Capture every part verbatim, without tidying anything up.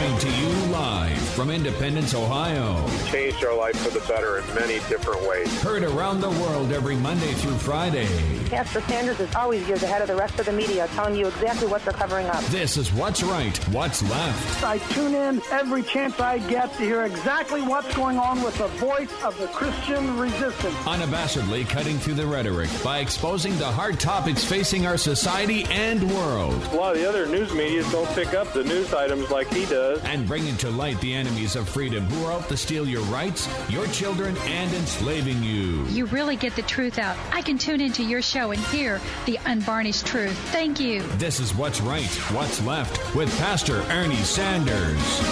Coming to you live from Independence, Ohio. Changed our life for the better in many different ways. Heard around the world every Monday through Friday. Pastor Sanders is always years ahead of the rest of the media, telling you exactly what they're covering up. This is What's Right, What's Left. I tune in every chance I get to hear exactly what's going on with the voice of the Christian resistance. Unabashedly cutting through the rhetoric by exposing the hard topics facing our society and world. A lot of the other news media don't pick up the news items like he does. And bringing to light the enemies of freedom who are out to steal your rights, your children, and enslaving you. You really get the truth out. I can tune into your show and hear the unvarnished truth. Thank you. This is What's Right, What's Left with Pastor Ernie Sanders.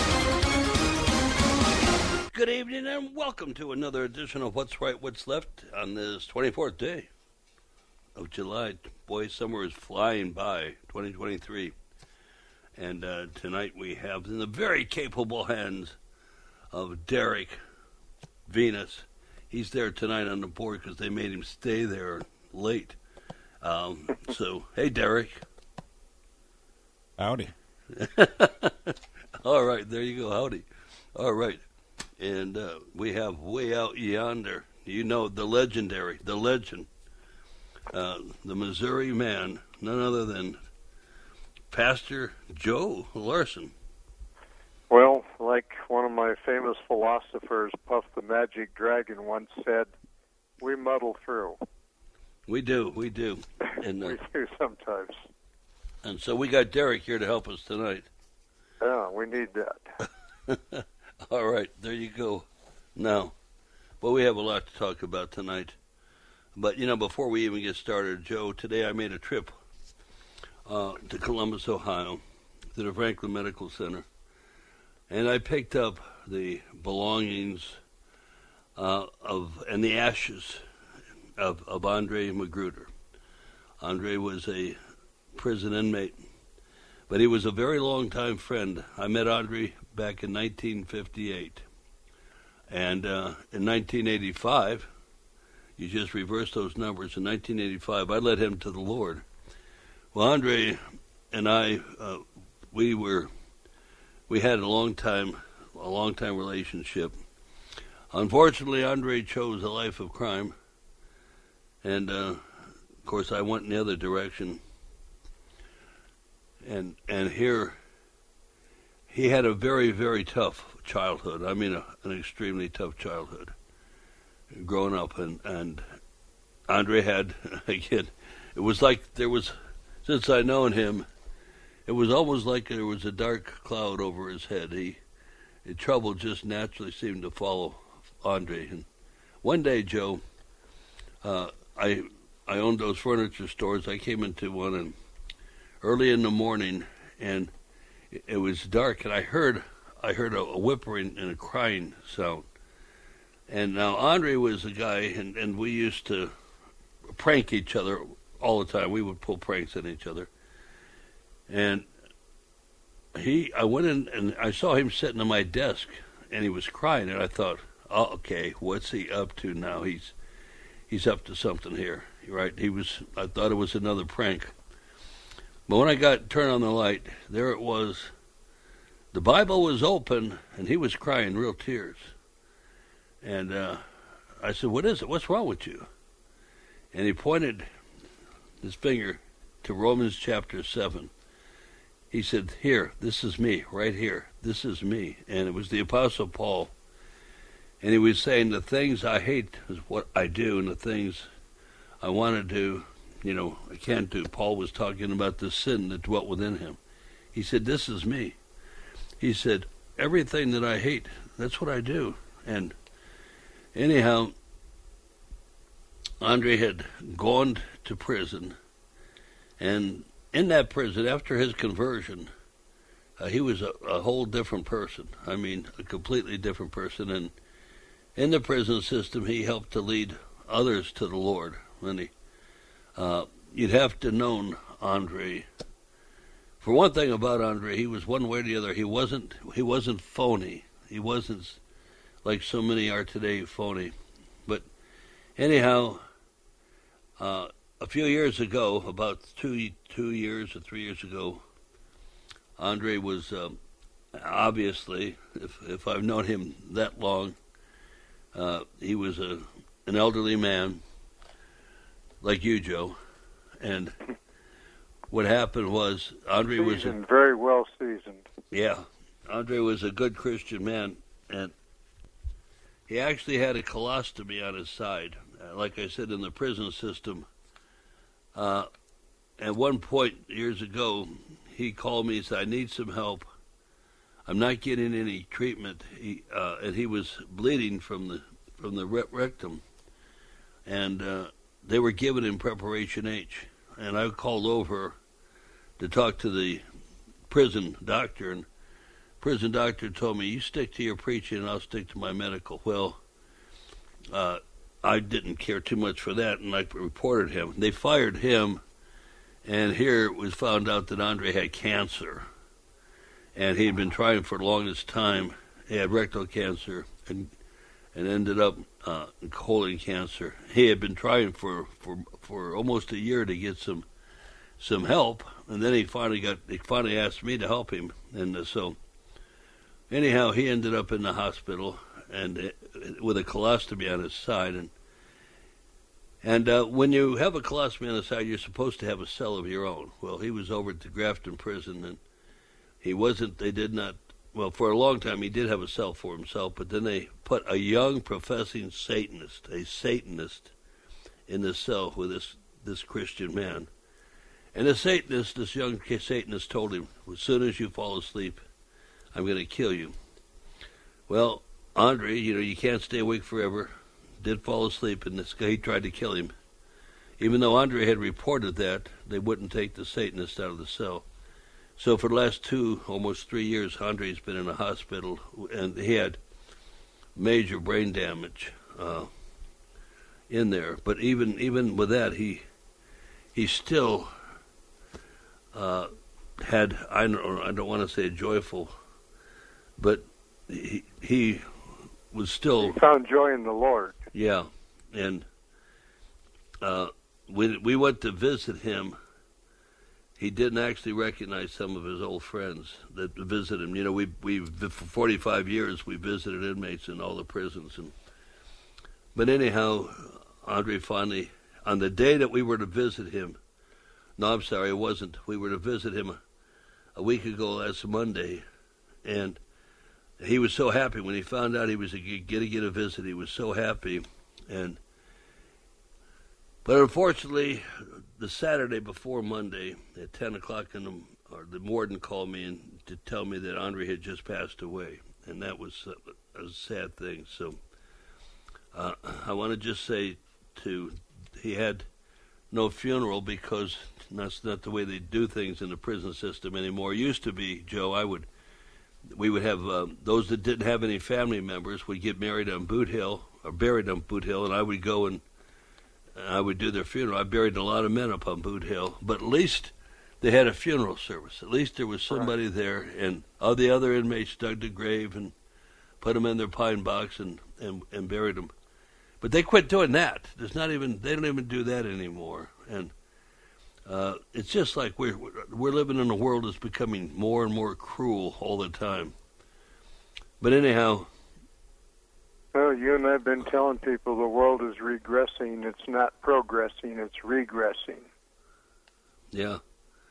Good evening and welcome to another edition of What's Right, What's Left on this twenty-fourth day of July. Boy, summer is flying by, twenty twenty-three. And uh, tonight we have in the very capable hands of Derek Venus. He's there tonight on the board because they made him stay there late. Um, so, hey, Derek. Howdy. All right, there you go. Howdy. All right. And uh, we have way out yonder, you know, the legendary, the legend, uh, the Missouri man, none other than Pastor Joe Larson. Well, like one of my famous philosophers, Puff the Magic Dragon, once said, we muddle through. We do, we do. And, uh, we do sometimes. And so we got Derek here to help us tonight. Yeah, we need that. All right, there you go. Now, well, we have a lot to talk about tonight. But, you know, before we even get started, Joe, today I made a trip uh, to Columbus, Ohio, to the Franklin Medical Center. And I picked up the belongings uh, of and the ashes of, of Andre Magruder. Andre was a prison inmate, but he was a very long-time friend. I met Andre back in nineteen fifty-eight. And uh, in nineteen eighty-five, you just reverse those numbers. In nineteen eighty-five, I led him to the Lord. Well, Andre and I, uh, we were, we had a long time, a long time relationship. Unfortunately, Andre chose a life of crime, and uh, of course, I went in the other direction. And and here, he had a very, very tough childhood. I mean, a, an extremely tough childhood growing up. And, and Andre had, again, it was like there was, since I known him, it was almost like there was a dark cloud over his head. He, trouble just naturally seemed to follow Andre. And one day, Joe, uh, I I owned those furniture stores. I came into one, and early in the morning, and it, it was dark, and I heard I heard a, a whimpering and a crying sound. And now Andre was a guy, and, and we used to prank each other all the time. We would pull pranks on each other. And he, I went in, and I saw him sitting at my desk, and he was crying, and I thought, oh, okay, what's he up to now? He's he's up to something here, right? He was. I thought it was another prank. But when I got turned on the light, there it was. The Bible was open, and he was crying real tears. And uh, I said, what is it? What's wrong with you? And he pointed his finger to Romans chapter seven. He said, here, this is me, right here. This is me. And it was the Apostle Paul. And he was saying, the things I hate is what I do, and the things I want to do, you know, I can't do. Paul was talking about the sin that dwelt within him. He said, this is me. He said, everything that I hate, that's what I do. And anyhow, Andre had gone to prison, and in that prison, after his conversion, uh, he was a, a whole different person. I mean, a completely different person. And in the prison system, he helped to lead others to the Lord. And he, uh, you'd have to known Andre. For one thing about Andre, he was one way or the other. He wasn't. He wasn't phony. He wasn't like so many are today, phony. But anyhow, uh, a few years ago, about two two years or three years ago, Andre was um, obviously, if if I've known him that long, uh, he was a an elderly man, like you, Joe, and what happened was Andre seasoned, was a, very well seasoned. Yeah, Andre was a good Christian man, and he actually had a colostomy on his side. Uh, like I said, in the prison system, uh, at one point years ago, he called me and said, I need some help. I'm not getting any treatment. He, uh, and he was bleeding from the from the rectum. And uh, they were giving him Preparation H. And I called over to talk to the prison doctor, and prison doctor told me, you stick to your preaching and I'll stick to my medical. Well, uh, I didn't care too much for that, and I reported him. They fired him, and here it was found out that Andre had cancer. And he had been trying for the longest time. He had rectal cancer and and ended up uh, colon cancer. He had been trying for, for, for almost a year to get some some help, and then he finally got he finally asked me to help him, and uh, so anyhow he ended up in the hospital and uh, with a colostomy on his side, and and uh, when you have a colostomy on the side, you're supposed to have a cell of your own. Well, he was over at the Grafton prison, and he wasn't. They did not. Well, for a long time he did have a cell for himself, but then they put a young professing Satanist, a Satanist, in the cell with this this Christian man. And the Satanist, this young Satanist, told him, as soon as you fall asleep, I'm going to kill you. Well, Andre, you know, you can't stay awake forever, did fall asleep, and this guy, he tried to kill him. Even though Andre had reported that, they wouldn't take the Satanist out of the cell. So for the last two, almost three years, Andre's been in a hospital, and he had major brain damage uh, in there. But even even with that, he he still uh, had, I don't I don't want to say joyful, but he he was still, he found joy in the Lord. Yeah, and uh, we we went to visit him. He didn't actually recognize some of his old friends that visited him. You know, we we for forty-five years we visited inmates in all the prisons, and but anyhow, Andre finally, on the day that we were to visit him, no, I'm sorry, it wasn't. We were to visit him a, a week ago last Monday, and he was so happy when he found out he was going to get a visit. He was so happy, and but unfortunately, the Saturday before Monday at ten o'clock in the, or the warden called me and to tell me that Andre had just passed away, and that was a, a sad thing. So uh, I want to just say, to he had no funeral because that's not the way they do things in the prison system anymore. It used to be, Joe, I would we would have um, those that didn't have any family members would get married on Boot Hill or buried on Boot Hill, and I would go and I would do their funeral. I buried a lot of men up on Boot Hill, but at least they had a funeral service. At least there was somebody right there, and all the other inmates dug the grave and put them in their pine box and, and, and buried them. But they quit doing that. There's not even they don't even do that anymore. And uh, it's just like we're we're living in a world that's becoming more and more cruel all the time. But anyhow. Well, you and I have been telling people the world is regressing. It's not progressing, it's regressing. Yeah.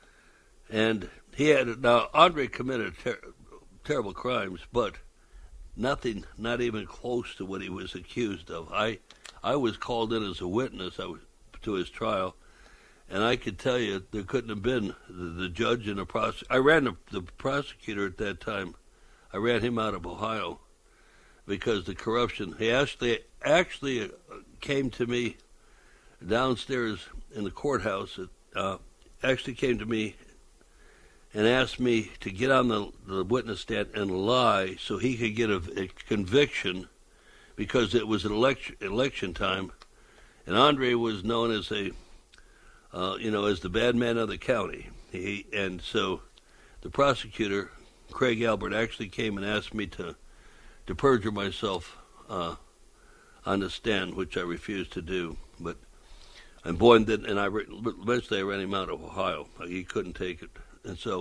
And he had, now, Andre committed ter- terrible crimes, but nothing, not even close to what he was accused of. I I was called in as a witness I was, to his trial, and I could tell you there couldn't have been the, the judge and the prosecutor. I ran the, the prosecutor at that time. I ran him out of Ohio. Because the corruption, he actually actually came to me downstairs in the courthouse. Uh, actually came to me and asked me to get on the, the witness stand and lie so he could get a, a conviction, because it was an election election time, and Andre was known as a, uh, you know, as the bad man of the county. He and so the prosecutor, Craig Albert, actually came and asked me to. to perjure myself uh, on the stand, which I refused to do. But and Boyne did, and I eventually I ran him out of Ohio. He couldn't take it, and so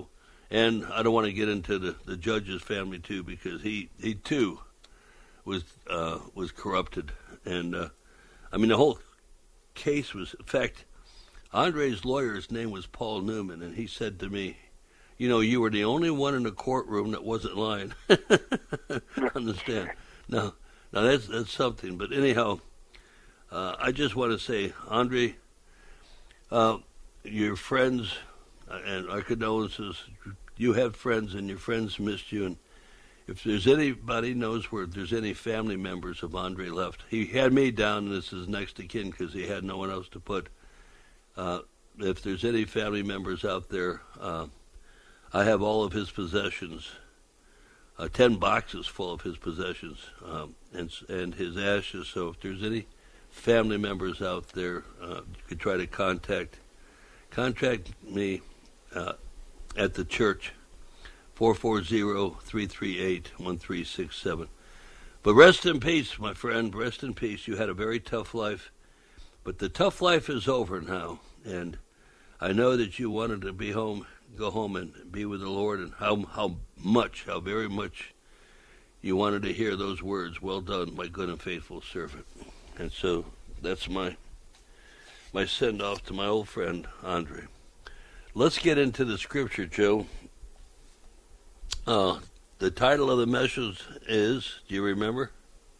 And I don't want to get into the, the judge's family too, because he, he too was uh, was corrupted. And uh, I mean, the whole case was, in fact, Andre's lawyer's name was Paul Newman, and he said to me, you know, you were the only one in the courtroom that wasn't lying. Understand? Now, now that's that's something. But anyhow, uh, I just want to say, Andre, uh, your friends, uh, and our condolences. You have friends, and your friends missed you. And if there's anybody knows where there's any family members of Andre left, he had me down as his next of kin because he had no one else to put. Uh, if there's any family members out there, uh, I have all of his possessions, uh, ten boxes full of his possessions, um, and and his ashes. So if there's any family members out there, uh, you could try to contact contact me uh, at the church, four four zero, three three eight, one three six seven. But rest in peace, my friend. Rest in peace. You had a very tough life, but the tough life is over now. And I know that you wanted to be home, go home and be with the Lord, and how how much, how very much you wanted to hear those words, well done, my good and faithful servant. And so that's my my send-off to my old friend, Andre. Let's get into the scripture, Joe. Uh, the title of the message is, do you remember?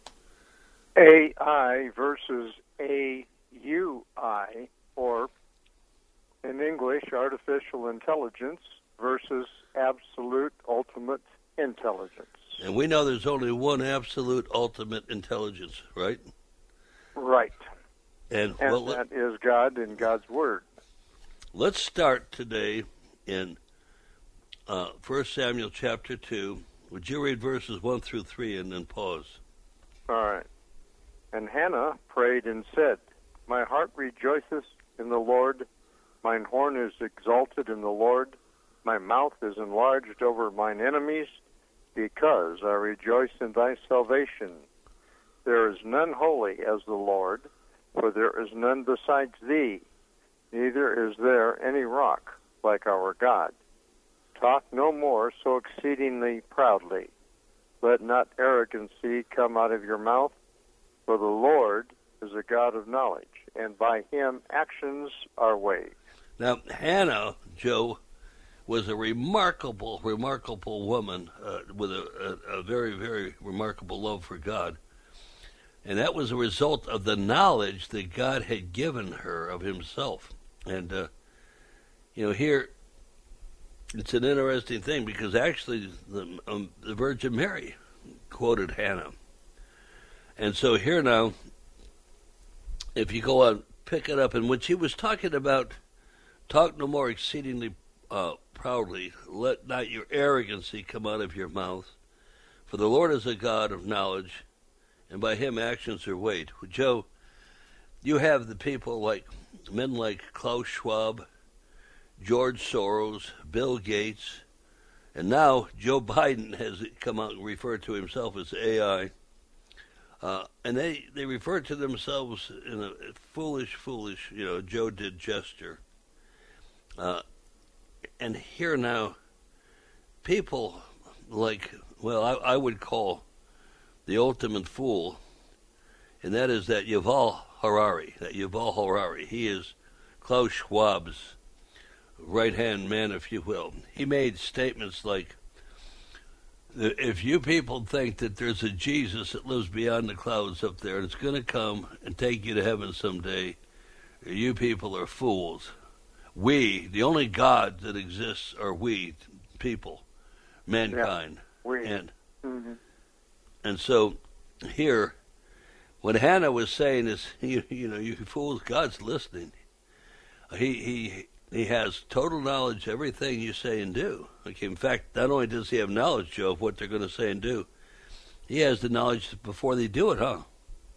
A I versus A U I, or in English, artificial intelligence versus absolute ultimate intelligence. And we know there's only one absolute ultimate intelligence, right? Right. And, and well, that is God and God's Word. Let's start today in uh, First Samuel chapter two. Would you read verses one through three and then pause? All right. And Hannah prayed and said, my heart rejoiceth in the Lord. Mine horn is exalted in the Lord. My mouth is enlarged over mine enemies, because I rejoice in thy salvation. There is none holy as the Lord, for there is none besides thee. Neither is there any rock like our God. Talk no more so exceedingly proudly. Let not arrogancy come out of your mouth, for the Lord is a God of knowledge, and by him actions are weighed. Now, Hannah, Joe, was a remarkable, remarkable woman uh, with a, a, a very, very remarkable love for God. And that was a result of the knowledge that God had given her of himself. And, uh, you know, here, it's an interesting thing because actually the, um, the Virgin Mary quoted Hannah. And so here now, if you go on, pick it up, and when she was talking about, talk no more exceedingly uh, proudly, let not your arrogancy come out of your mouth, for the Lord is a God of knowledge, and by him actions are weighed. Joe, you have the people like, men like Klaus Schwab, George Soros, Bill Gates, and now Joe Biden has come out and referred to himself as A I. Uh, and they, they refer to themselves in a foolish, foolish, you know, Joe did gesture. Uh, and here now, people like, well, I, I would call the ultimate fool, and that is that Yuval Harari, that Yuval Harari. He is Klaus Schwab's right-hand man, if you will. He made statements like, if you people think that there's a Jesus that lives beyond the clouds up there and it's going to come and take you to heaven someday, you people are fools. We, the only God that exists are we, people, mankind. Yeah, we. And, mm-hmm. and so here, what Hannah was saying is, you, you know, you fools, God's listening. He, he, he has total knowledge of everything you say and do. Okay, in fact, not only does he have knowledge, Joe, of what they're going to say and do, he has the knowledge before they do it, huh?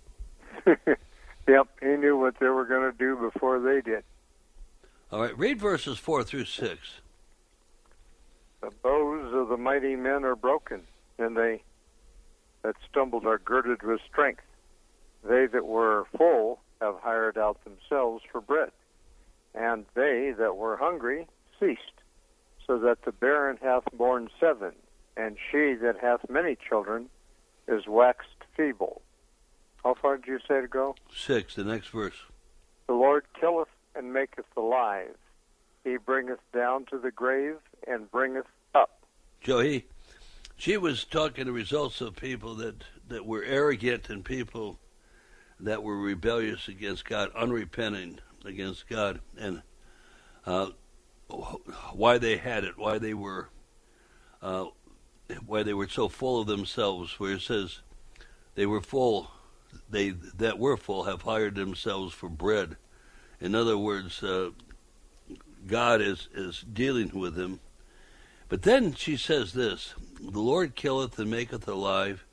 Yep, he knew what they were going to do before they did. All right, read verses four through six. The bows of the mighty men are broken, and they that stumbled are girded with strength. They that were full have hired out themselves for bread, and they that were hungry ceased. so that the barren hath borne seven, and she that hath many children is waxed feeble. How far did you say to go? Six, the next verse. The Lord killeth and maketh alive. He bringeth down to the grave and bringeth up. Joe, he, she was talking the results of people that, that were arrogant and people that were rebellious against God, unrepenting against God, and uh, why they had it, why they were, uh, why they were so full of themselves. Where it says they were full, they that were full have hired themselves for bread. In other words, uh, God is is dealing with them. But then she says this: the Lord killeth and maketh alive.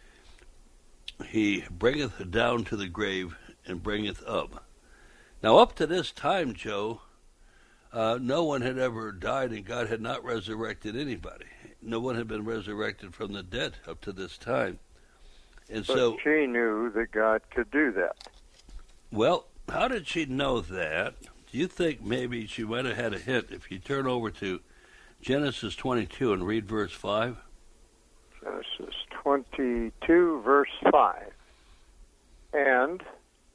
He bringeth down to the grave and bringeth up. Now, up to this time, Joe, uh, no one had ever died, and God had not resurrected anybody. No one had been resurrected from the dead up to this time. And but so she knew that God could do that. Well, how did she know that? Do you think maybe she might have had a hint? If you turn over to Genesis twenty-two and read verse five. Genesis twenty-two, verse five. And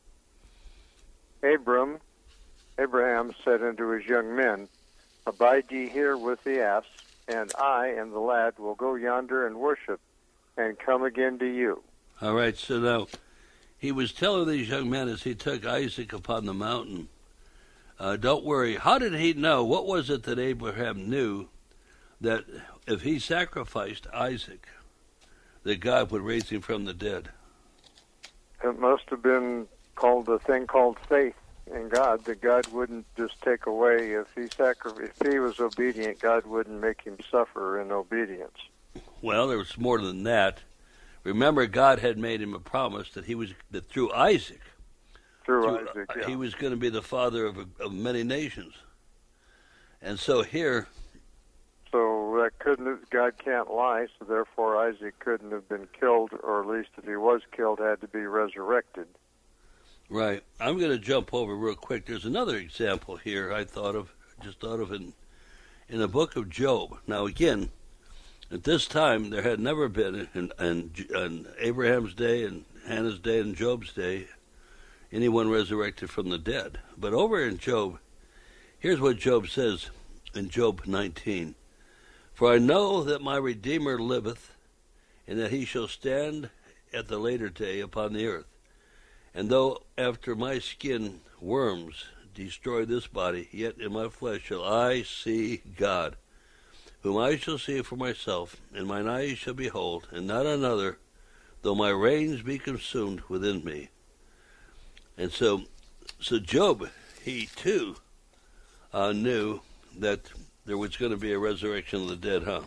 Abram, Abraham said unto his young men, Abide ye here with the ass, and I and the lad will go yonder and worship, and come again to you. All right, so now he was telling these young men as he took Isaac upon the mountain, uh, don't worry. How did he know? What was it that Abraham knew that if he sacrificed Isaac, that God would raise him from the dead? It must have been called a thing called faith in God, that God wouldn't just take away. If he sacri- if he was obedient, God wouldn't make him suffer in obedience. Well, there was more than that. Remember, God had made him a promise that he was that through Isaac, through, through Isaac, yeah. he was going to be the father of, a, of many nations. And so here, so that couldn't have, God can't lie. So therefore, Isaac couldn't have been killed, or at least if he was killed, had to be resurrected. Right. I'm going to jump over real quick. There's another example here I thought of, just thought of in in the book of Job. Now, again, at this time, there had never been, in, in, in Abraham's day and Hannah's day and Job's day, anyone resurrected from the dead. But over in Job, here's what Job says in Job nineteen. For I know that my Redeemer liveth, and that he shall stand at the later day upon the earth. And though after my skin worms destroy this body, yet in my flesh shall I see God, whom I shall see for myself, and mine eyes shall behold, and not another, though my reins be consumed within me. And so, so Job, he too uh, knew that there was going to be a resurrection of the dead, huh?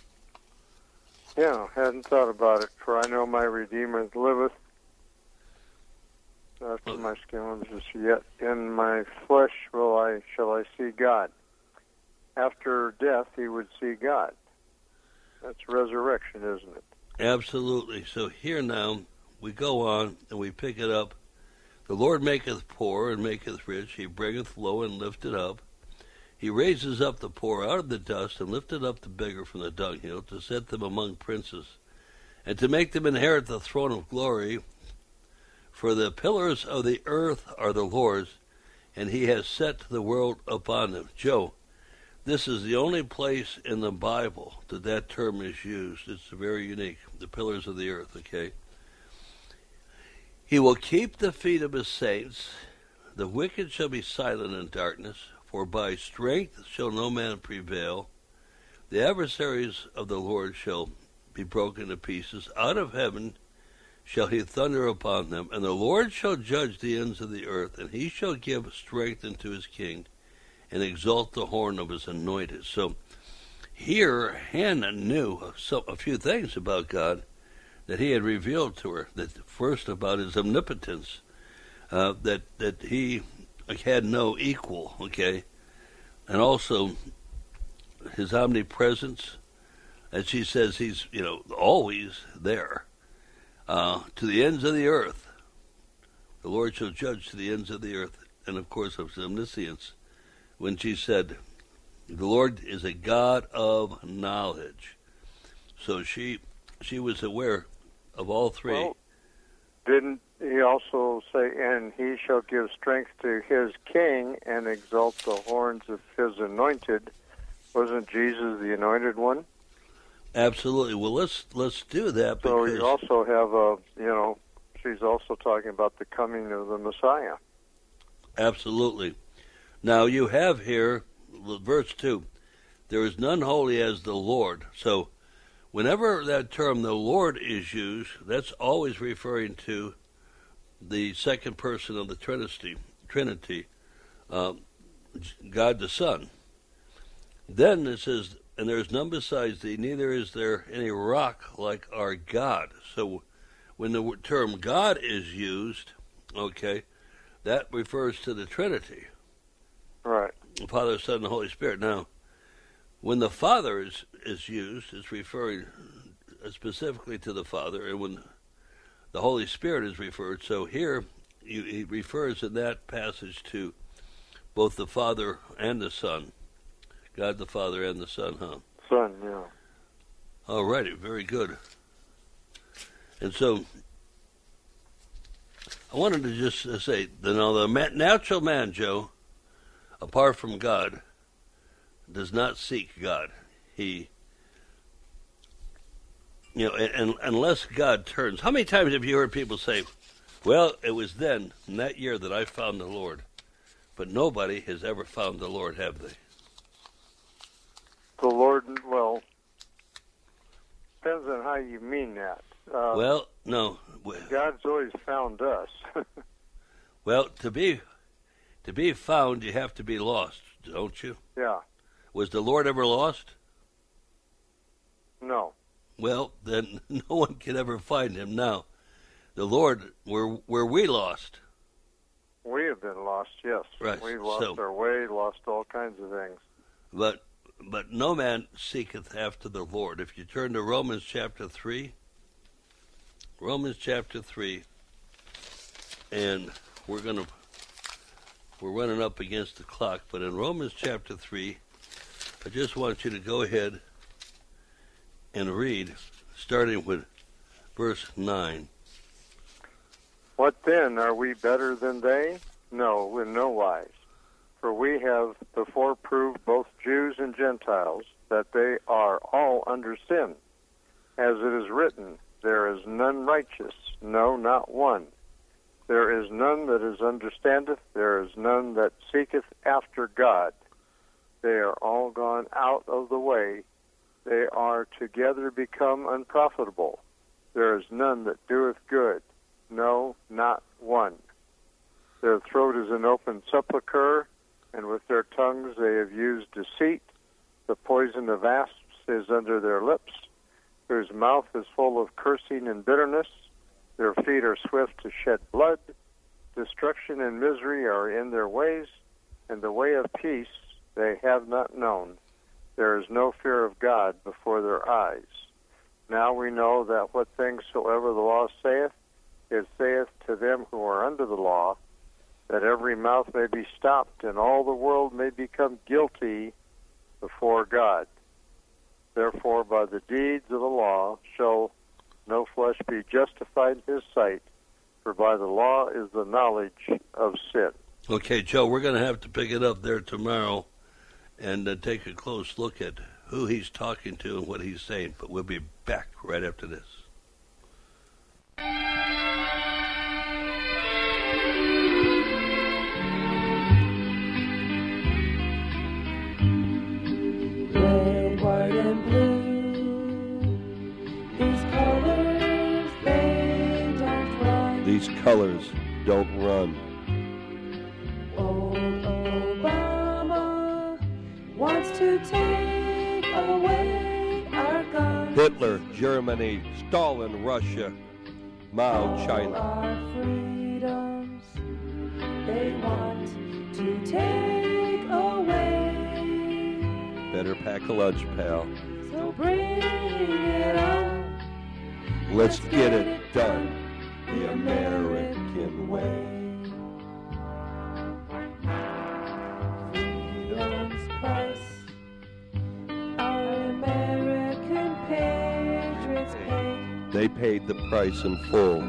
Yeah, hadn't thought about it. For I know my Redeemer liveth. After my skin was yet in my flesh will I shall I see God. After death, he would see God. That's resurrection, isn't it? Absolutely. So here now, we go on and we pick it up. The Lord maketh poor and maketh rich. He bringeth low and lifteth up. He raises up the poor out of the dust and lifteth up the beggar from the dunghill, to set them among princes, and to make them inherit the throne of glory. For the pillars of the earth are the Lord's, and he has set the world upon them. Joe, this is the only place in the Bible that that term is used. It's very unique. The pillars of the earth, okay? He will keep the feet of his saints. The wicked shall be silent in darkness, for by strength shall no man prevail. The adversaries of the Lord shall be broken to pieces. Out of heaven shall he thunder upon them, and the Lord shall judge the ends of the earth, and he shall give strength unto his king, and exalt the horn of his anointed. So here Hannah knew a, a few things about God that he had revealed to her. That first, about his omnipotence, uh, that that he had no equal, okay, and also his omnipresence, and she says he's, you know, always there. Uh, to the ends of the earth. The Lord shall judge to the ends of the earth. And, of course, of his omniscience, when she said, The Lord is a God of knowledge. So she she was aware of all three. Well, didn't he also say, and he shall give strength to his king and exalt the horns of his anointed? Wasn't Jesus the anointed one? Absolutely. Well, let's let's do that. So because you also have a, you know, she's also talking about the coming of the Messiah. Absolutely. Now you have here, verse two, there is none holy as the Lord. So whenever that term, the Lord, is used, that's always referring to the second person of the Trinity, Trinity, um, God the Son. Then it says, and there is none besides thee, neither is there any rock like our God. So when the term God is used, okay, that refers to the Trinity. Right. The Father, Son, and the Holy Spirit. Now, when the Father is, is used, it's referring specifically to the Father, and when the Holy Spirit is referred, so here you, he refers in that passage to both the Father and the Son. God the Father and the Son, huh? Son, yeah. All righty, very good. And so, I wanted to just uh, say, you know, the ma- natural man, Joe, apart from God, does not seek God. He, you know, and, and unless God turns. How many times have you heard people say, well, it was then, in that year, that I found the Lord. But nobody has ever found the Lord, have they? The Lord, well, depends on how you mean that. Uh, well, no. God's always found us. Well, to be to be found, you have to be lost, don't you? Yeah. Was the Lord ever lost? No. Well, then no one can ever find him. Now, the Lord, were were we lost? We have been lost, yes. Right. We've lost So, our way, lost all kinds of things. But but no man seeketh after the Lord. If you turn to Romans chapter three, Romans chapter three, and we're gonna we're running up against the clock, but in Romans chapter three, I just want you to go ahead and read, starting with verse nine. What then? Are we better than they? No, in no wise. For we have before proved, both Jews and Gentiles, that they are all under sin. As it is written, there is none righteous, no, not one. There is none that is understandeth, there is none that seeketh after God. They are all gone out of the way. They are together become unprofitable. There is none that doeth good, no, not one. Their throat is an open sepulchre, and with their tongues they have used deceit. The poison of asps is under their lips, whose mouth is full of cursing and bitterness. Their feet are swift to shed blood. Destruction and misery are in their ways, and the way of peace they have not known. There is no fear of God before their eyes. Now we know that what things soever the law saith, it saith to them who are under the law, that every mouth may be stopped, and all the world may become guilty before God. Therefore, by the deeds of the law shall no flesh be justified in his sight, for by the law is the knowledge of sin. Okay, Joe, we're going to have to pick it up there tomorrow and uh, take a close look at who he's talking to and what he's saying, but we'll be back right after this. Red, white, and blue, these colors, they don't run. These colors don't run. Old Obama wants to take away our guns. Hitler, Germany, Stalin, Russia, Mao, China. All our freedoms, they want to take away. Better pack a lunch, pal. So bring it on. Let's get it done the American way. Freedom's price They paid the price in full.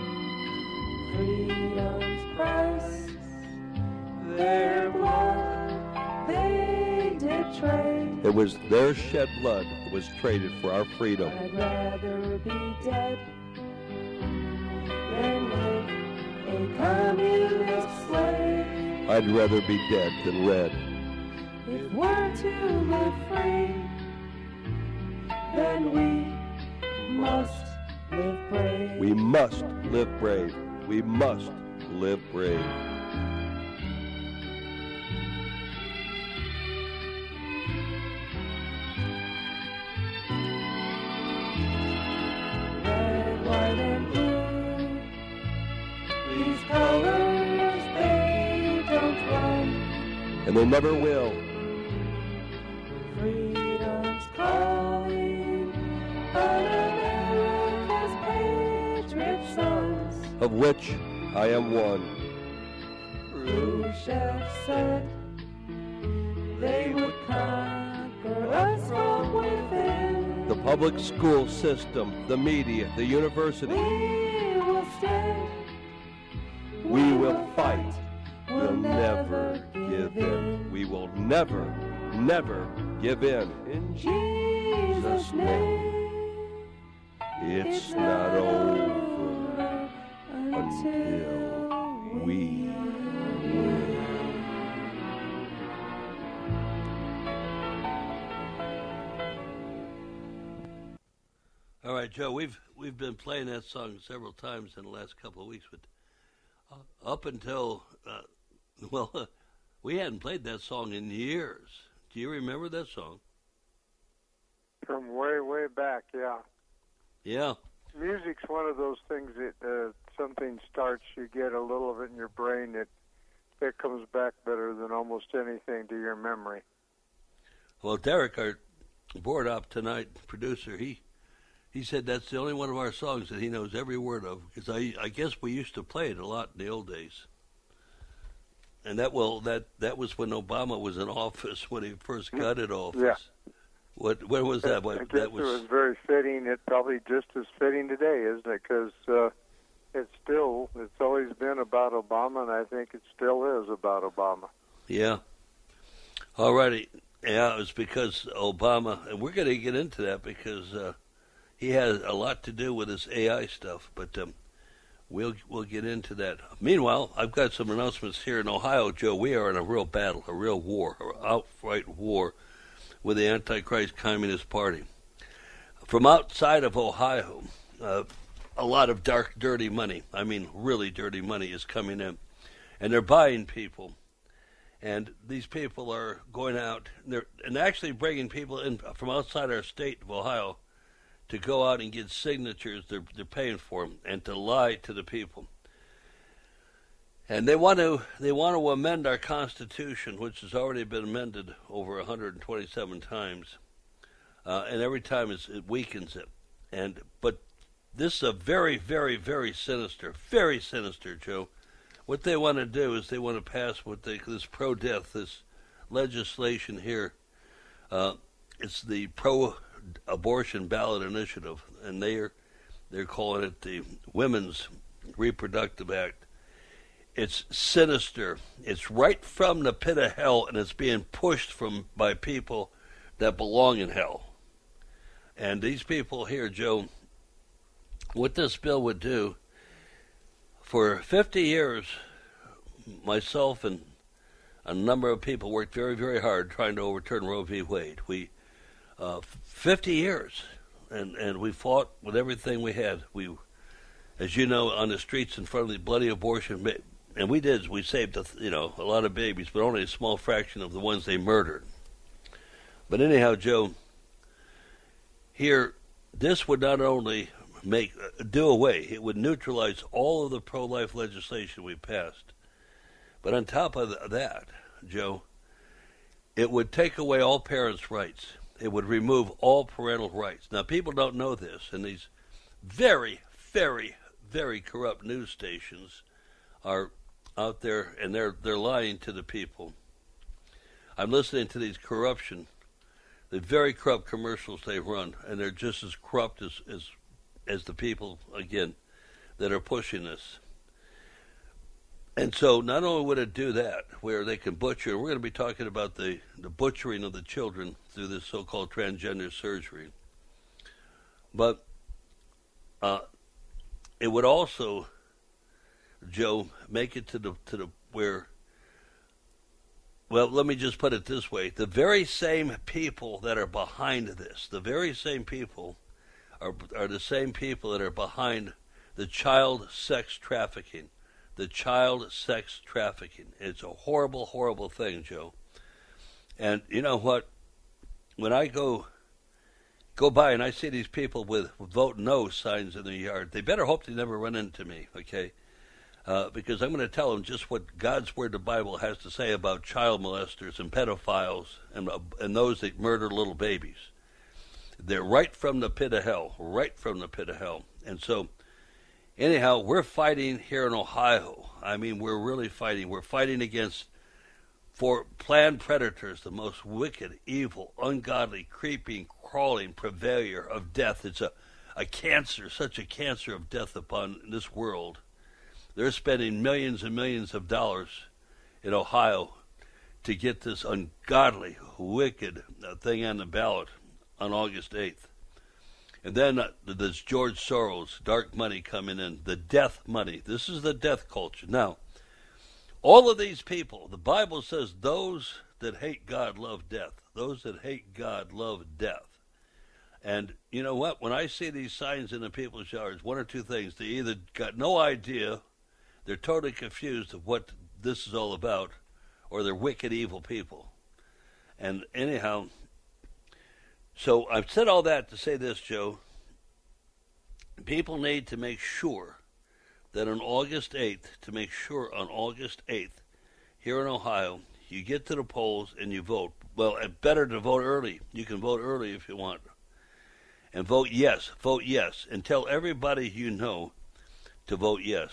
Freedom's price, their blood, they did trade. It was their shed blood that was traded for our freedom. I'd rather be dead than live a communist slave. I'd rather be dead than red. If we're to live free, then we must live brave. We must live brave. We must live brave. Red, white, and blue. These colors, they don't run. And they never will. Freedom's calling, but America's patriot sons. Of which I am one. Khrushchev said they would conquer us from within. The public school system, the media, the university. We will stand. We will fight. We'll never give in. We will never, never give in. In Jesus' name, It's not over until we win. All right, Joe, we've we've been playing that song several times in the last couple of weeks, but uh, up until, uh, well, uh, we hadn't played that song in years. Do you remember that song? From way, way back, yeah. Yeah. Music's one of those things that uh, something starts, you get a little of it in your brain, it, it comes back better than almost anything to your memory. Well, Derek, our board op tonight producer, he he said that's the only one of our songs that he knows every word of, because I I guess we used to play it a lot in the old days. And that well that that was when Obama was in office, when he first got in office. Yeah. What when was that? What, I guess that was, it was very fitting. It's probably just as fitting today, isn't it? Because uh, it's still, it's always been about Obama, and I think it still is about Obama. Yeah. All righty. Yeah, it was because Obama, and we're going to get into that because uh, he has a lot to do with this A I stuff, but um, we'll we'll get into that. Meanwhile, I've got some announcements here in Ohio, Joe. We are in a real battle, a real war, an outright war with the Antichrist Communist Party. From outside of Ohio, uh, a lot of dark, dirty money, I mean really dirty money, is coming in. And they're buying people. And these people are going out and, they're, and actually bringing people in from outside our state of Ohio to go out and get signatures they're, they're paying for them and to lie to the people. And they want to they want to amend our Constitution, which has already been amended over one hundred twenty-seven times, uh, and every time it's, it weakens it. And but this is a very, very, very sinister, very sinister, Joe. What they want to do is they want to pass what they this pro-death, this legislation here. Uh, it's the pro-abortion ballot initiative, and they're they're calling it the Women's Reproductive Act. It's sinister. It's right from the pit of hell, and it's being pushed from by people that belong in hell. And these people here, Joe, what this bill would do, for fifty years, myself and a number of people worked very, very hard trying to overturn Roe v. Wade. We, uh, fifty years, and, and we fought with everything we had. We, as you know, on the streets in front of the bloody abortion. And we did. We saved, a, you know, a lot of babies, but only a small fraction of the ones they murdered. But anyhow, Joe, here, this would not only make uh, do away, it would neutralize all of the pro-life legislation we passed. But on top of that, Joe, it would take away all parents' rights. It would remove all parental rights. Now, people don't know this, and these very, very, very corrupt news stations are out there, and they're they're lying to the people. I'm listening to these corruption, the very corrupt commercials they run, and they're just as corrupt as, as as the people, again, that are pushing this. And so not only would it do that, where they can butcher, we're going to be talking about the, the butchering of the children through this so-called transgender surgery, but uh, it would also, Joe, make it to the to the where, well, let me just put it this way. The very same people that are behind this, the very same people are are the same people that are behind the child sex trafficking. The child sex trafficking. It's a horrible, horrible thing, Joe. And you know what? When I go go by and I see these people with vote no signs in their yard, they better hope they never run into me, okay? Uh, because I'm going to tell them just what God's Word, the Bible, has to say about child molesters and pedophiles and, uh, and those that murder little babies. They're right from the pit of hell, right from the pit of hell. And so, anyhow, we're fighting here in Ohio. I mean, we're really fighting. We're fighting against, for planned predators, the most wicked, evil, ungodly, creeping, crawling purveyor of death. It's a, a cancer, such a cancer of death upon this world. They're spending millions and millions of dollars in Ohio to get this ungodly, wicked thing on the ballot on August eighth. And then uh, there's George Soros, dark money coming in, the death money. This is the death culture. Now, all of these people, the Bible says those that hate God love death. Those that hate God love death. And you know what? When I see these signs in the people's yards, one or two things. They either got no idea, they're totally confused of what this is all about, or they're wicked, evil people. And anyhow, so I've said all that to say this, Joe. People need to make sure that on August eighth, to make sure on August eighth, here in Ohio, you get to the polls and you vote. Well, it's better to vote early. You can vote early if you want. And vote yes, vote yes. And tell everybody you know to vote yes.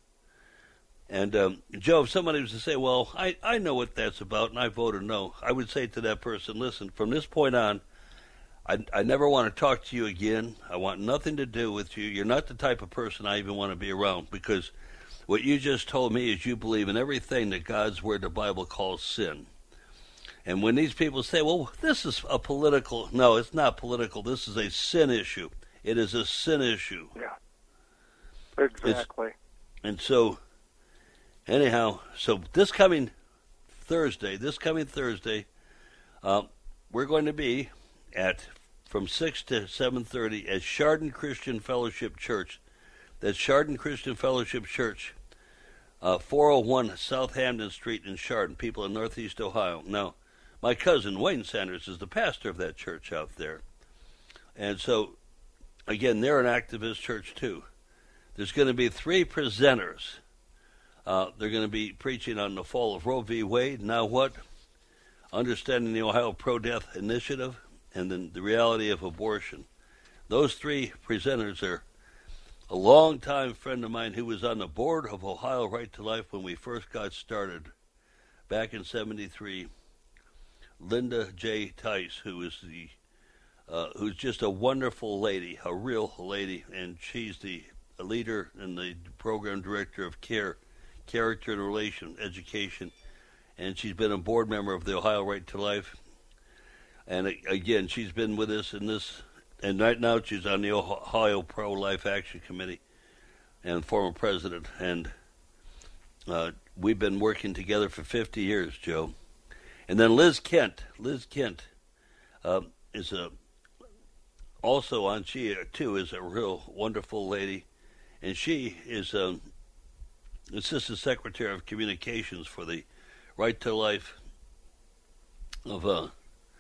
And, um, Joe, if somebody was to say, well, I, I know what that's about and I voted no, I would say to that person, listen, from this point on, I, I never want to talk to you again. I want nothing to do with you. You're not the type of person I even want to be around, because what you just told me is you believe in everything that God's Word, the Bible, calls sin. And when these people say, well, this is a political, no, it's not political. This is a sin issue. It is a sin issue. Yeah, exactly. It's, and so, anyhow, so this coming Thursday, this coming Thursday, uh, we're going to be at from six to seven thirty at Chardon Christian Fellowship Church. That's Chardon Christian Fellowship Church, uh, four oh one South Hampden Street in Chardon, people in Northeast Ohio. Now, my cousin Wayne Sanders is the pastor of that church out there. And so, again, they're an activist church too. There's going to be three presenters. Uh, they're going to be preaching on the fall of Roe v. Wade. Now what? Understanding the Ohio Pro-Death Initiative, and then the reality of abortion. Those three presenters are a longtime friend of mine who was on the board of Ohio Right to Life when we first got started back in seventy-three. Linda J. Tice, who is the uh, who's just a wonderful lady, a real lady, and she's the leader and the program director of CARE, Character and Relation Education, and she's been a board member of the Ohio Right to Life. And again, she's been with us in this, and right now she's on the Ohio Pro-Life Action Committee and former president. And uh, we've been working together for fifty years, Joe. And then Liz Kent, Liz Kent uh, is a also on, she too is a real wonderful lady, and she is um, Assistant Secretary of Communications for the Right to Life of uh,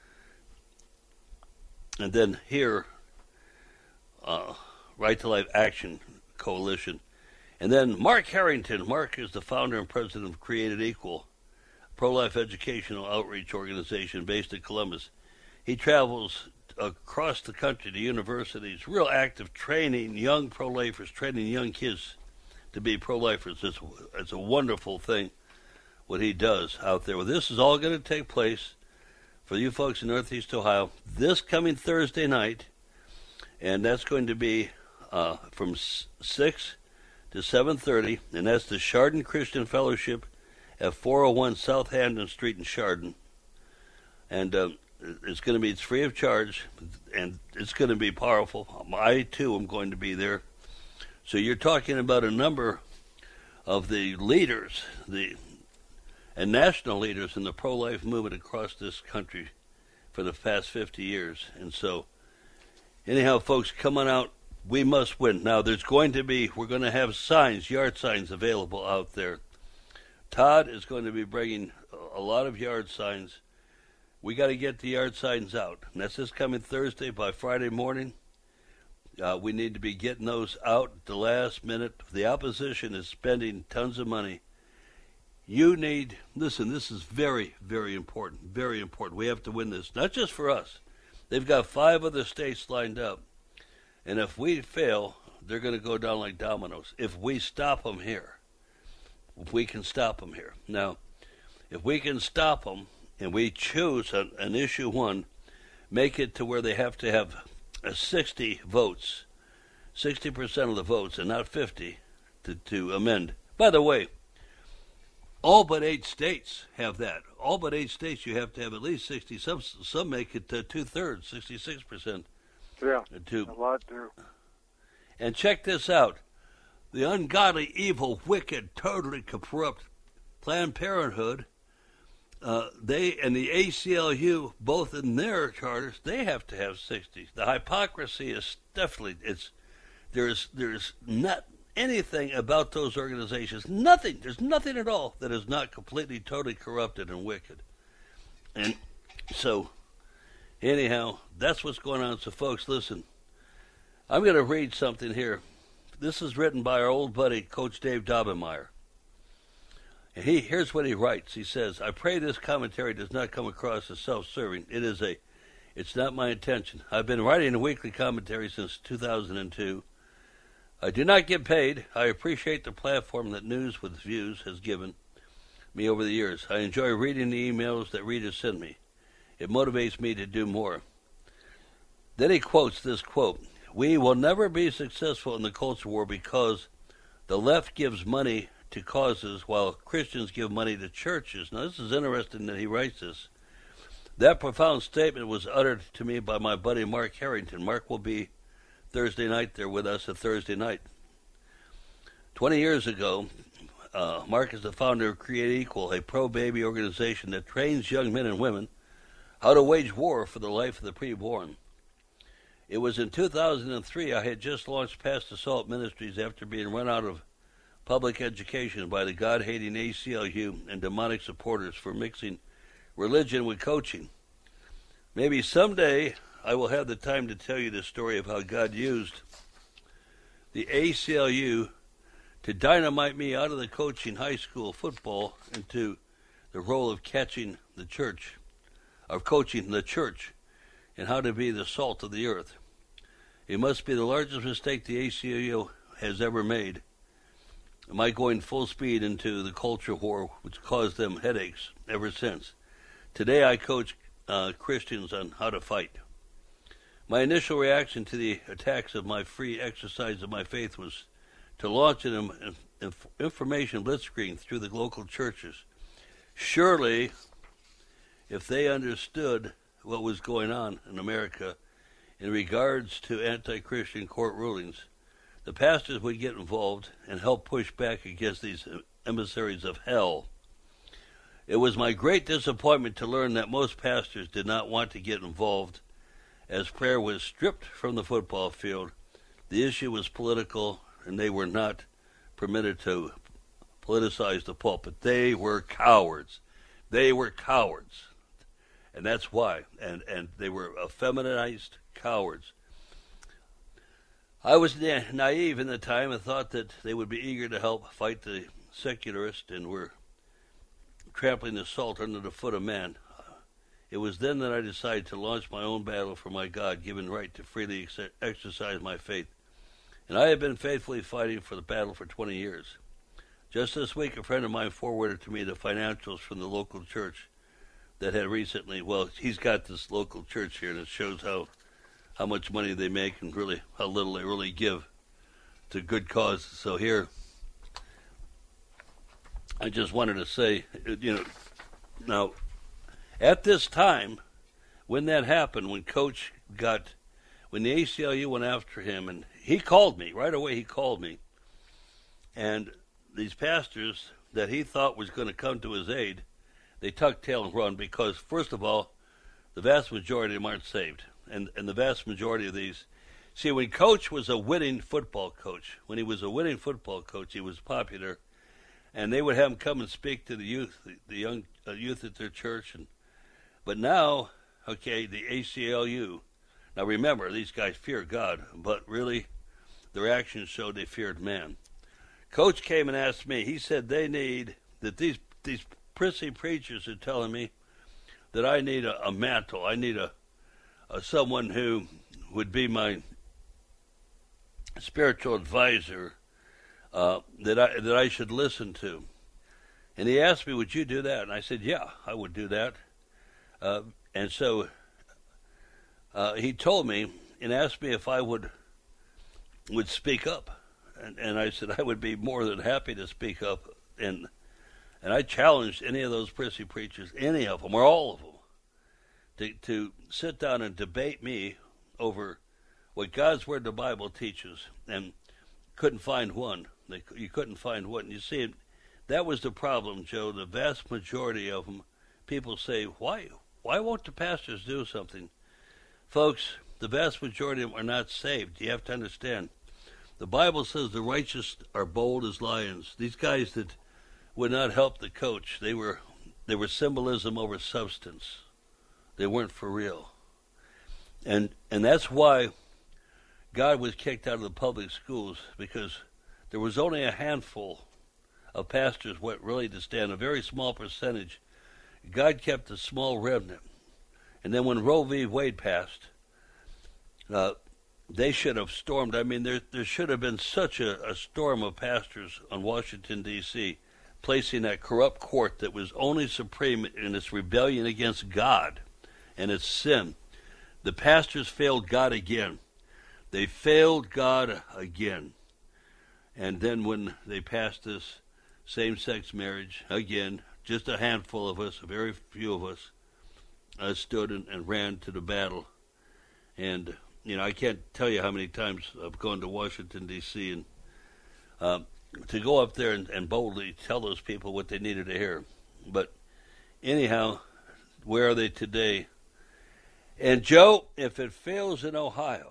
and then here, uh, Right to Life Action Coalition. And then Mark Harrington. Mark is the founder and president of Created Equal, pro-life educational outreach organization based in Columbus. He travels across the country to universities, real active, training young pro-lifers, training young kids to be pro-lifers. It's, it's a wonderful thing what he does out there. Well, this is all going to take place for you folks in Northeast Ohio this coming Thursday night, and that's going to be uh, from six to seven thirty, and that's the Chardon Christian Fellowship at four oh one South Hampton Street in Chardon. And uh, it's going to be, it's free of charge, and it's going to be powerful. I, too, am going to be there. So you're talking about a number of the leaders, the and national leaders in the pro-life movement across this country for the past fifty years. And so, anyhow, folks, come on out. We must win. Now, there's going to be, we're going to have signs, yard signs available out there. Todd is going to be bringing a lot of yard signs. We got to get the yard signs out. And that's this coming Thursday. By Friday morning, uh, we need to be getting those out at the last minute. The opposition is spending tons of money. You need, listen, this is very, very important, very important. We have to win this, not just for us. They've got five other states lined up. And if we fail, they're going to go down like dominoes. If we stop them here, if we can stop them here. Now, if we can stop them and we choose an, an issue one, make it to where they have to have a sixty votes, sixty percent of the votes and not fifty to, to amend. By the way, all but eight states have that. All but eight states you have to have at least sixty. Some, some make it to two-thirds, sixty-six percent. Yeah, to, a lot do. And check this out. The ungodly, evil, wicked, totally corrupt Planned Parenthood, uh, they and the A C L U, both in their charters, they have to have sixty. The hypocrisy is definitely, it's there's there's not anything about those organizations, nothing, there's nothing at all that is not completely, totally corrupted and wicked. And so, anyhow, that's what's going on. So, folks, listen, I'm going to read something here. This is written by our old buddy, Coach Dave Daubenmire. And he, here's what he writes. He says, I pray this commentary does not come across as self-serving. It is a, it's not my intention. I've been writing a weekly commentary since two thousand two. I do not get paid. I appreciate the platform that News with Views has given me over the years. I enjoy reading the emails that readers send me. It motivates me to do more. Then he quotes this quote, we will never be successful in the culture war because the left gives money to causes while Christians give money to churches. Now, this is interesting that he writes this. That profound statement was uttered to me by my buddy Mark Harrington. Mark will be Thursday night there with us, a Thursday night. Twenty years ago, uh, Mark is the founder of Create Equal, a pro-baby organization that trains young men and women how to wage war for the life of the preborn. It was in two thousand three I had just launched Past Assault Ministries after being run out of public education by the God-hating A C L U and demonic supporters for mixing religion with coaching. Maybe someday I will have the time to tell you the story of how God used the A C L U to dynamite me out of the coaching high school football into the role of catching the church, of coaching the church, and how to be the salt of the earth. It must be the largest mistake the A C L U has ever made. Am I going full speed into the culture war, which caused them headaches ever since? Today I coach uh, Christians on how to fight. My initial reaction to the attacks of my free exercise of my faith was to launch an inf- information blitzkrieg through the local churches. Surely, if they understood what was going on in America in regards to anti-Christian court rulings, the pastors would get involved and help push back against these emissaries of hell. It was my great disappointment to learn that most pastors did not want to get involved, as prayer was stripped from the football field. The issue was political, and they were not permitted to politicize the pulpit. They were cowards. They were cowards. And that's why. And, and they were effeminized cowards. I was na- naive in the time and thought that they would be eager to help fight the secularists and were trampling the salt under the foot of man. It was then that I decided to launch my own battle for my God-given right to freely ex- exercise my faith. And I have been faithfully fighting for the battle for twenty years. Just this week, a friend of mine forwarded to me the financials from the local church that had recently, well, he's got this local church here, and it shows how, how much money they make and really how little they really give. to good cause. So here, I just wanted to say, you know, now, at this time, when that happened, when Coach got, when the A C L U went after him, and he called me, right away he called me, and these pastors that he thought was going to come to his aid, they tucked tail and run because, first of all, the vast majority of them aren't saved. And, and the vast majority of these, see, when Coach was a winning football coach, when he was a winning football coach, he was popular, and they would have him come and speak to the youth, the, the young uh, youth at their church. And but now, okay, the A C L U, now remember, these guys fear God, but really, their actions showed they feared man. Coach came and asked me, he said they need, that these these prissy preachers are telling me that I need a, a mantle, I need a, a someone who would be my spiritual advisor, uh, that I that I should listen to. And he asked me, would you do that? And I said, yeah, I would do that. Uh, and so uh, he told me and asked me if I would would speak up. And, and I said I would be more than happy to speak up. And and I challenged any of those prissy preachers, any of them, or all of them, to, to sit down and debate me over what God's Word, the Bible, teaches. And couldn't find one. They, you couldn't find one. You see, that was the problem, Joe. The vast majority of them, people say, why, why won't the pastors do something? Folks, the vast majority of them are not saved. You have to understand. The Bible says the righteous are bold as lions. These guys that would not help the coach, they were they were symbolism over substance. They weren't for real. And and that's why God was kicked out of the public schools, because there was only a handful of pastors went really to stand, a very small percentage. God kept a small remnant. And then when Roe v. Wade passed, uh, they should have stormed. I mean, there there should have been such a, a storm of pastors on Washington, D C, placing that corrupt court that was only supreme in its rebellion against God and its sin. The pastors failed God again. They failed God again. And then when they passed this same-sex marriage, again, just a handful of us, a very few of us, uh, stood and, and ran to the battle. And, you know, I can't tell you how many times I've gone to Washington, D C, and uh, to go up there and, and boldly tell those people what they needed to hear. But anyhow, where are they today? And, Joe, if it fails in Ohio,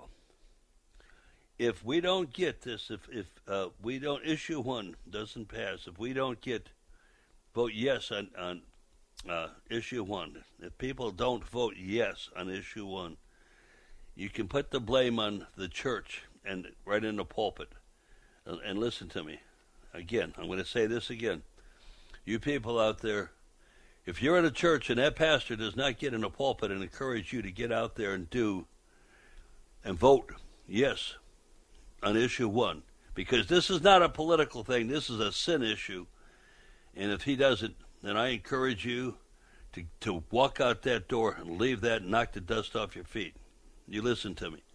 if we don't get this, if if uh, we don't issue one, doesn't pass, if we don't get vote yes on, on uh, issue one, if people don't vote yes on issue one, you can put the blame on the church and right in the pulpit. And, and listen to me. Again, I'm going to say this again. You people out there, if you're in a church and that pastor does not get in a pulpit and encourage you to get out there and do and vote yes on issue one, because this is not a political thing, this is a sin issue, and if he doesn't, then I encourage you to, to walk out that door and leave that and knock the dust off your feet. You listen to me.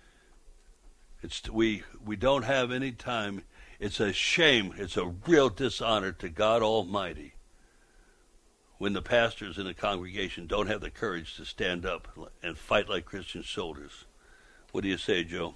It's we we don't have any time. It's a shame, it's a real dishonor to God Almighty when the pastors in the congregation don't have the courage to stand up and fight like Christian soldiers. What do you say, Joe?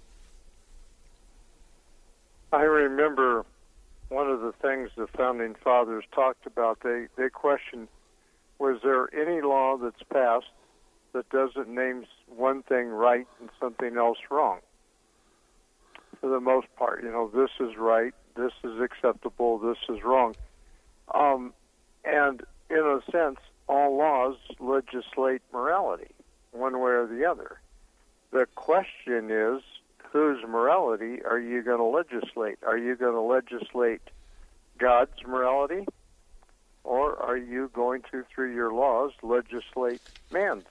I remember one of the things the Founding Fathers talked about. They, they questioned, was there any law that's passed that doesn't name one thing right and something else wrong? For the most part, you know, this is right, this is acceptable, this is wrong. Um, and in a sense, all laws legislate morality, one way or the other. The question is, whose morality are you going to legislate? Are you going to legislate God's morality, or are you going to, through your laws, legislate man's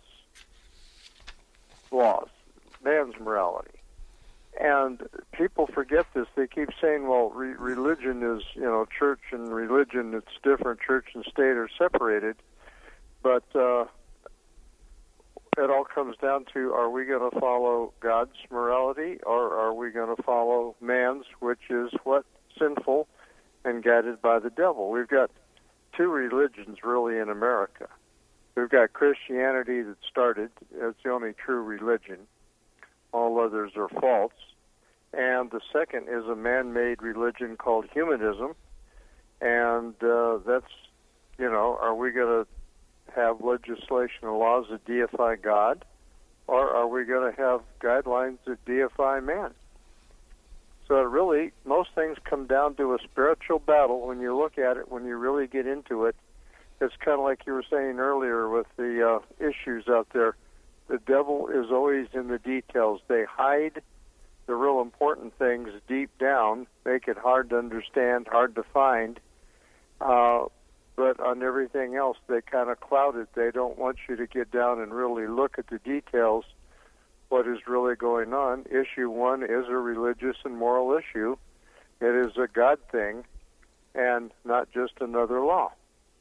laws, man's morality? And people forget this. They keep saying, well, re- religion is, you know, church and religion, it's different. Church and state are separated. But uh, it all comes down to, are we going to follow God's morality, or are we going to follow man's, which is what? Sinful and guided by the devil. We've got two religions really in America. We've got Christianity that started. It's the only true religion. All others are false. And the second is a man-made religion called humanism. And uh, that's, you know, are we going to have legislation and laws that deify God, or are we going to have guidelines that deify man? So really, most things come down to a spiritual battle. When you look at it, when you really get into it, it's kind of like you were saying earlier with the uh, issues out there. The devil is always in the details. They hide the real important things deep down, make it hard to understand, hard to find. Uh, but on everything else, they kind of cloud it. They don't want you to get down and really look at the details, what is really going on. Issue one is a religious and moral issue. It is a God thing and not just another law.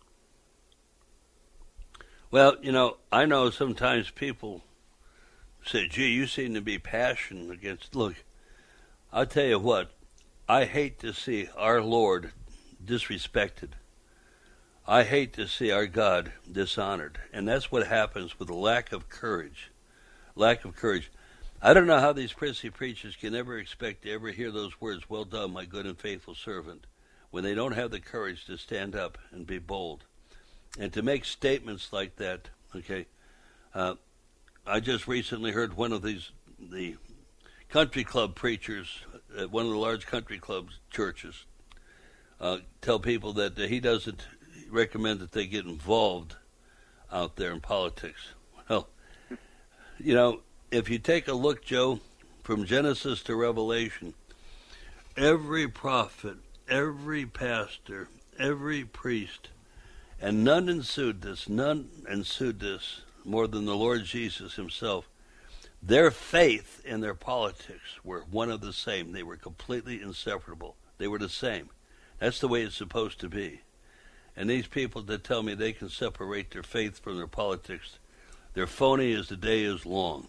Well, you know, I know sometimes people say, gee, you seem to be passionate against... Look, I'll tell you what, I hate to see our Lord disrespected. I hate to see our God dishonored. And that's what happens with a lack of courage. Lack of courage. I don't know how these prissy preachers can ever expect to ever hear those words, well done, my good and faithful servant, when they don't have the courage to stand up and be bold. And to make statements like that, okay, uh, I just recently heard one of these, the country club preachers at one of the large country club churches uh, tell people that uh, he doesn't recommend that they get involved out there in politics. Well, you know, if you take a look, Joe, from Genesis to Revelation, every prophet, every pastor, every priest, and none ensued this, none ensued this more than the Lord Jesus himself. Their faith and their politics were one of the same. They were completely inseparable. They were the same. That's the way it's supposed to be. And these people that tell me they can separate their faith from their politics, they're phony as the day is long.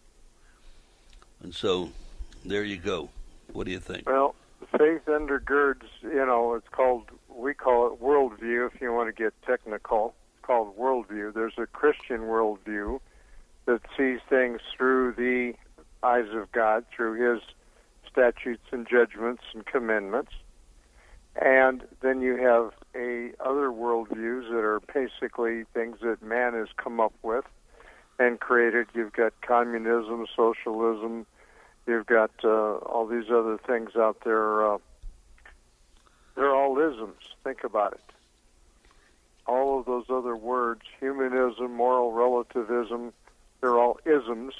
And so, there you go. What do you think? Well, faith undergirds, you know, it's called, we call it worldview if you want to get technical. It's called worldview. There's a Christian worldview that sees things through the eyes of God, through his statutes and judgments and commandments. And then you have a other worldviews that are basically things that man has come up with and created. You've got communism, socialism, you've got uh, all these other things out there. Uh, they're all isms. Think about it. All of those other words, humanism, moral relativism, they're all isms.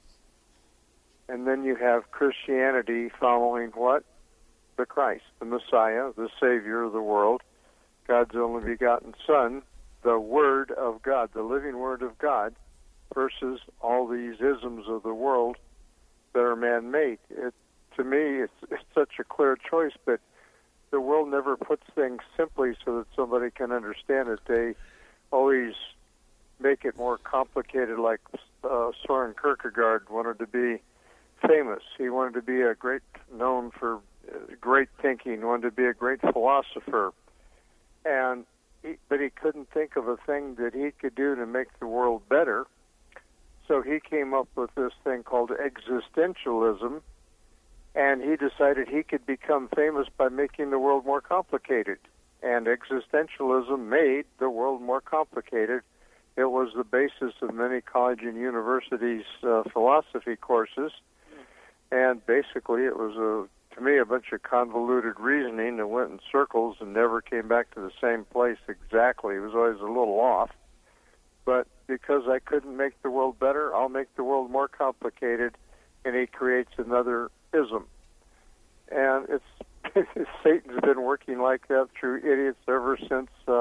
And then you have Christianity following what? The Christ, the Messiah, the Savior of the world, God's only begotten Son, the Word of God, the living Word of God, versus all these isms of the world that are man-made. It, to me, it's, it's such a clear choice, but the world never puts things simply so that somebody can understand it. They always make it more complicated, like uh, Soren Kierkegaard wanted to be famous. He wanted to be a great, known for great thinking, wanted to be a great philosopher, and he, but he couldn't think of a thing that he could do to make the world better. So he came up with this thing called existentialism, and he decided he could become famous by making the world more complicated. And existentialism made the world more complicated. It was the basis of many college and universities' uh, philosophy courses, and basically it was a to me, a bunch of convoluted reasoning that went in circles and never came back to the same place exactly. It was always a little off. But because I couldn't make the world better, I'll make the world more complicated, and he creates another ism. And it's Satan's been working like that through idiots ever since uh,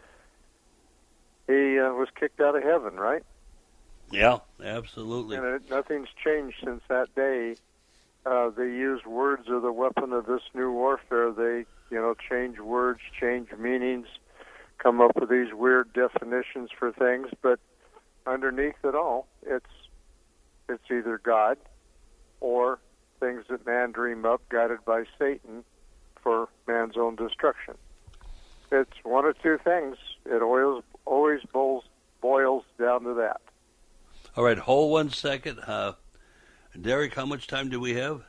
he uh, was kicked out of heaven, right? Yeah, absolutely. And it, nothing's changed since that day. Uh, they use words as the weapon of this new warfare. They, you know, change words, change meanings, come up with these weird definitions for things. But underneath it all, it's it's either God or things that man dream up, guided by Satan for man's own destruction. It's one of two things. It always always boils boils down to that. All right, hold one second. Uh, Derek, how much time do we have?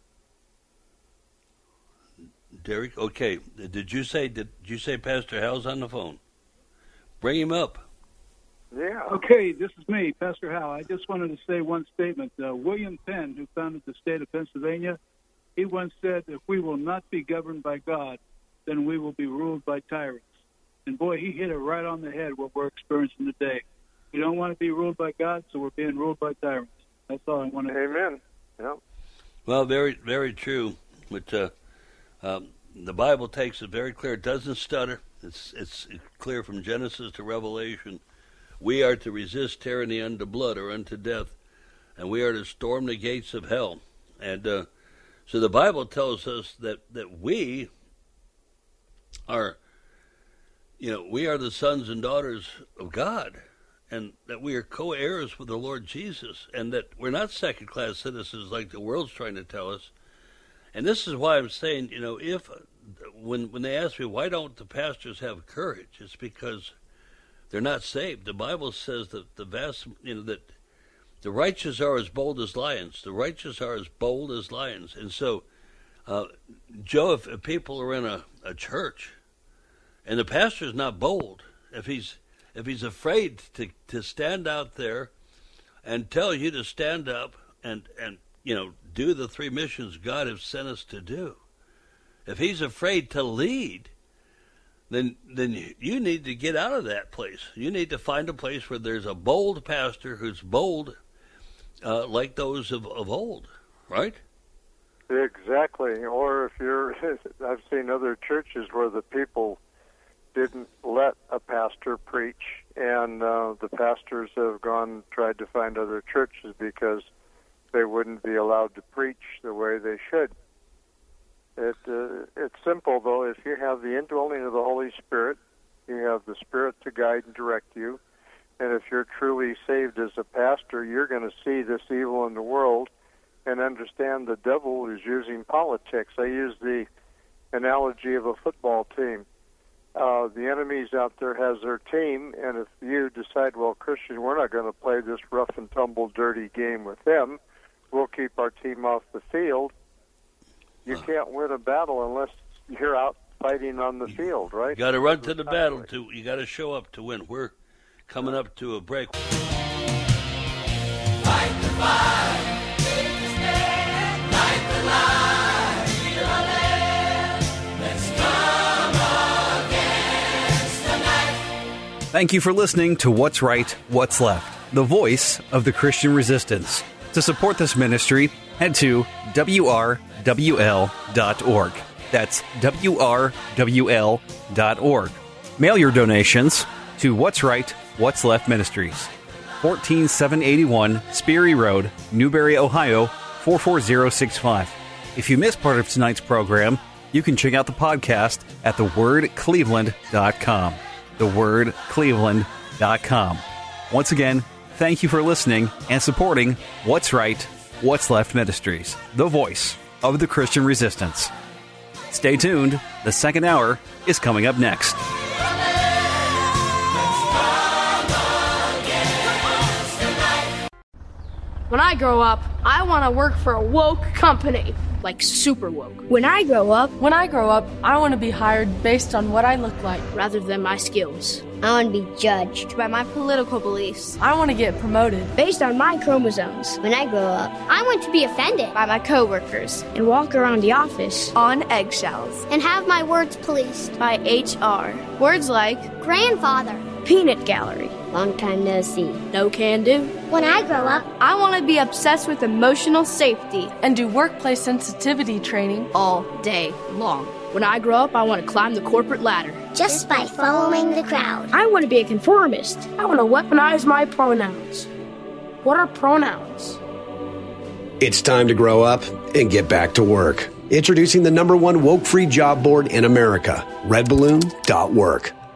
Derek, okay. Did you say did you say Pastor Hal's on the phone? Bring him up. Yeah. Okay, this is me, Pastor Hal. I just wanted to say one statement. Uh, William Penn, who founded the state of Pennsylvania, he once said, if we will not be governed by God, then we will be ruled by tyrants. And boy, he hit it right on the head what we're experiencing today. We don't want to be ruled by God, so we're being ruled by tyrants. That's all I want to say. Amen. Yeah. Well, very, very true. But uh, um, the Bible takes it very clear. It doesn't stutter. It's, it's clear from Genesis to Revelation. We are to resist tyranny unto blood or unto death, and we are to storm the gates of hell. And uh, so the Bible tells us that, that we are, you know, we are the sons and daughters of God, and that we are co-heirs with the Lord Jesus, and that we're not second-class citizens like the world's trying to tell us. And this is why I'm saying, you know, if when when they ask me, why don't the pastors have courage, it's because they're not saved. The Bible says that the vast, you know, that the righteous are as bold as lions. The righteous are as bold as lions. And so, uh, Joe, if, if people are in a, a church and the pastor's not bold, if he's if he's afraid to, to stand out there and tell you to stand up and, and, you know, do the three missions God has sent us to do, if he's afraid to lead, then then you need to get out of that place. You need to find a place where there's a bold pastor who's bold uh, like those of, of old, right? Exactly. Or if you're, I've seen other churches where the people didn't let a pastor preach, and uh, the pastors have gone, tried to find other churches because they wouldn't be allowed to preach the way they should. It, uh, it's simple, though. If you have the indwelling of the Holy Spirit, you have the Spirit to guide and direct you, and if you're truly saved as a pastor, you're going to see this evil in the world and understand the devil is using politics. I use the analogy of a football team. Uh, the enemies out there has their team, and if you decide, well, Christian, we're not going to play this rough and tumble, dirty game with them, we'll keep our team off the field. You can't win a battle unless you're out fighting on the field, right? You got to run to the battle. To you got to show up to win. We're coming up to a break. Fight the fight, take the stand, light the light, feel our land. Let's come against the night. Thank you for listening to What's Right, What's Left, the voice of the Christian resistance. To support this ministry, head to W R W L dot org. That's W R W L dot org. Mail your donations to What's Right, What's Left Ministries, fourteen seven eighty-one Sperry Road, Newberry, Ohio, four four zero six five. If you missed part of tonight's program, you can check out the podcast at the word cleveland dot com. the word cleveland dot com. Once again, thank you for listening and supporting What's Right, What's Left Ministries, the voice of the Christian resistance. Stay tuned. The second hour is coming up next. When I grow up, I want to work for a woke company, like super woke. When I grow up, when I grow up, I want to be hired based on what I look like rather than my skills. I want to be judged by my political beliefs. I want to get promoted based on my chromosomes. When I grow up, I want to be offended by my coworkers and walk around the office on eggshells and have my words policed by H R. Words like grandfather, peanut gallery, long time no see, no can do. When I grow up, I want to be obsessed with emotional safety and do workplace sensitivity training all day long. When I grow up, I want to climb the corporate ladder just by following the crowd. I want to be a conformist. I want to weaponize my pronouns. What are pronouns? It's time to grow up and get back to work. Introducing the number one woke-free job board in America, red balloon dot work.